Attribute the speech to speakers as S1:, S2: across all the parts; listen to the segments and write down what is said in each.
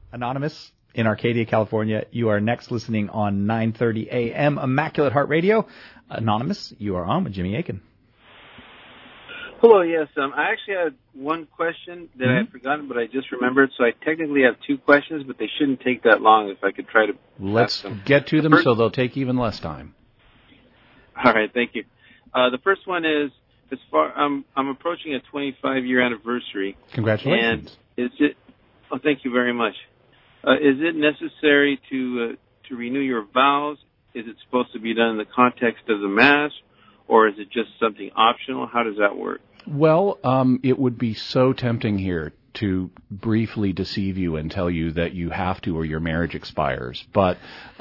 S1: Anonymous in Arcadia, California. You are next listening on 9:30 a.m. Immaculate Heart Radio. Anonymous, you are on with Jimmy Akin.
S2: Hello, yes. I actually had one question that I had forgotten, but I just remembered. So I technically have two questions, but they shouldn't take that long if I could try to
S3: Let's
S2: ask them.
S3: get to them so they'll take even less time.
S2: All right, thank you. The first one is, I'm approaching a 25-year anniversary.
S3: Congratulations.
S2: And is it? Oh, thank you very much. Is it necessary to renew your vows? Is it supposed to be done in the context of the Mass, or is it just something optional? How does that work?
S3: Well, it would be so tempting here to briefly deceive you and tell you that you have to or your marriage expires. But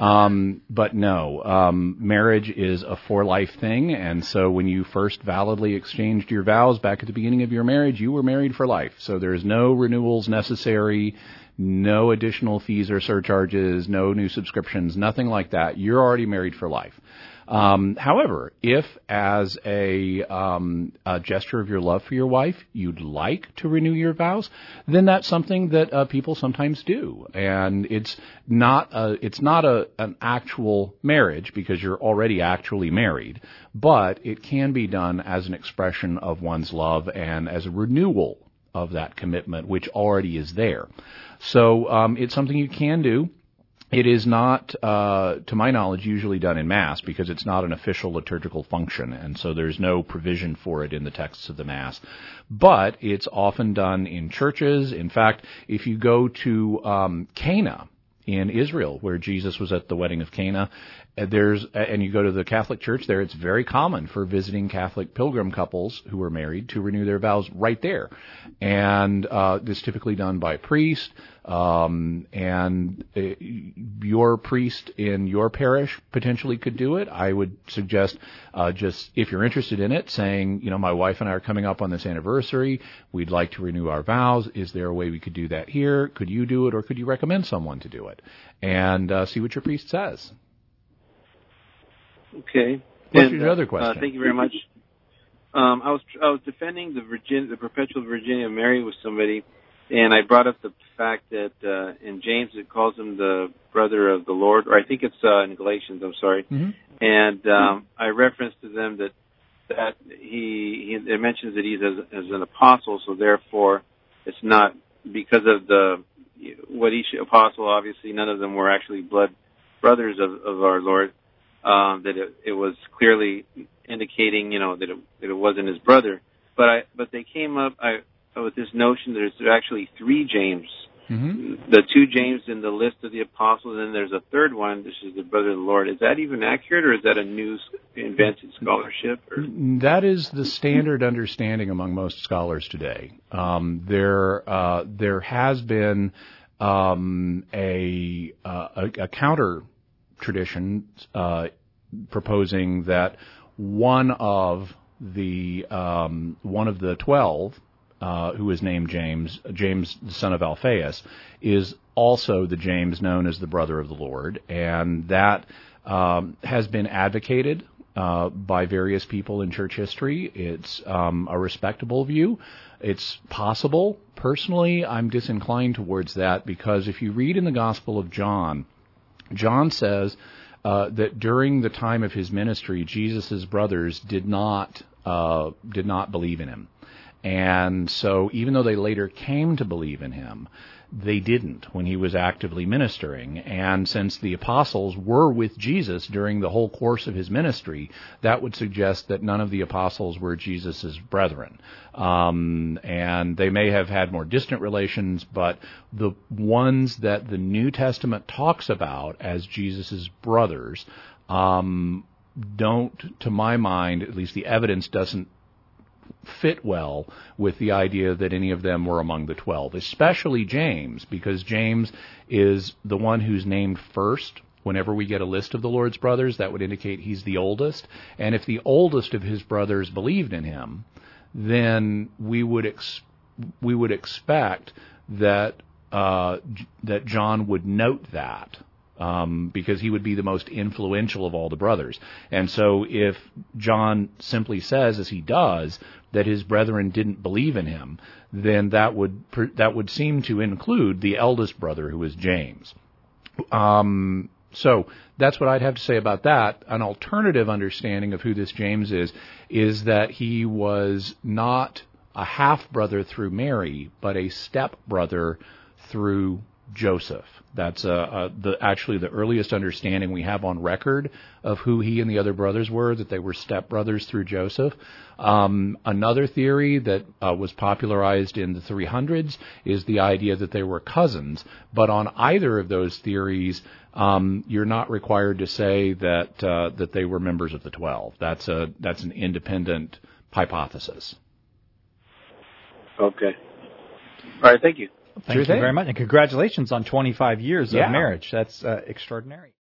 S3: no, marriage is a for-life thing, and so when you first validly exchanged your vows back at the beginning of your marriage, you were married for life. So there's no renewals necessary, no additional fees or surcharges, no new subscriptions, nothing like that. You're already married for life. However, if as a gesture of your love for your wife, you'd like to renew your vows, then that's something that people sometimes do, and it's not an actual marriage because you're already actually married, but it can be done as an expression of one's love and as a renewal of that commitment, which already is there. So it's something you can do. It is not, to my knowledge, usually done in Mass because it's not an official liturgical function, and so there's no provision for it in the texts of the Mass. But it's often done in churches. In fact, if you go to Cana in Israel, where Jesus was at the wedding of Cana, and you go to the Catholic Church there, it's very common for visiting Catholic pilgrim couples who are married to renew their vows right there. And this is typically done by a priest, and your priest in your parish potentially could do it. I would suggest just, if you're interested in it, saying, my wife and I are coming up on this anniversary. We'd like to renew our vows. Is there a way we could do that here? Could you do it, or could you recommend someone to do it? And see what your priest says.
S2: Okay.
S3: What's your other question?
S2: Thank you very much. I was defending the perpetual virginity of Mary with somebody, and I brought up the fact that in James it calls him the brother of the Lord, or I think it's in Galatians. I'm sorry. Mm-hmm. And I referenced to them that it mentions that he's as an apostle, so therefore it's not because of apostle. Obviously, none of them were actually blood brothers of our Lord. That it was clearly indicating, that it wasn't his brother. But they came up with this notion that there's actually three James. Mm-hmm. The two James in the list of the apostles, and then there's a third one, this is the brother of the Lord. Is that even accurate, or is that a new invented scholarship? Or?
S3: That is the standard understanding among most scholars today. There has been a counter tradition proposing that one of the 12, who is named James, the son of Alphaeus, is also the James known as the brother of the Lord, and that has been advocated by various people in church history. It's a respectable view. It's possible. Personally, I'm disinclined towards that because if you read in the Gospel of John, John says that during the time of his ministry, Jesus' brothers did not believe in him. And so even though they later came to believe in him, they didn't when he was actively ministering. And since the apostles were with Jesus during the whole course of his ministry, that would suggest that none of the apostles were Jesus' brethren. And they may have had more distant relations, but the ones that the New Testament talks about as Jesus' brothers don't, to my mind, at least the evidence doesn't fit well with the idea that any of them were among the 12, especially James, because James is the one who's named first. Whenever we get a list of the Lord's brothers, that would indicate he's the oldest. And if the oldest of his brothers believed in him, then we would expect that that John would note that because he would be the most influential of all the brothers. And so if John simply says, as he does, that his brethren didn't believe in him, then that would seem to include the eldest brother, who is James. So that's what I'd have to say about that. An alternative understanding of who this James is that he was not a half-brother through Mary, but a step-brother through Joseph. That's actually the earliest understanding we have on record of who he and the other brothers were, that they were stepbrothers through Joseph. Another theory that was popularized in the 300s is the idea that they were cousins. But on either of those theories, you're not required to say that they were members of the 12. That's an independent hypothesis.
S2: Okay. All right. Thank you.
S1: Thank you very much, and congratulations on 25 years of marriage. That's extraordinary.